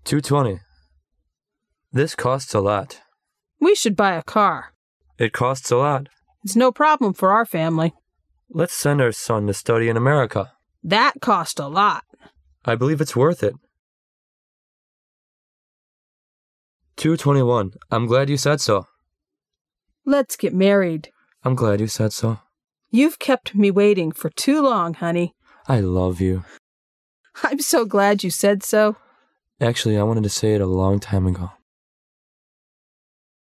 $220. This costs a lot. We should buy a car. It costs a lot. It's no problem for our family. Let's send our son to study in America. That cost a lot. I believe it's worth it. $221. I'm glad you said so. Let's get married. I'm glad you said so. You've kept me waiting for too long, honey. I love you. I'm so glad you said so. Actually, I wanted to say it a long time ago.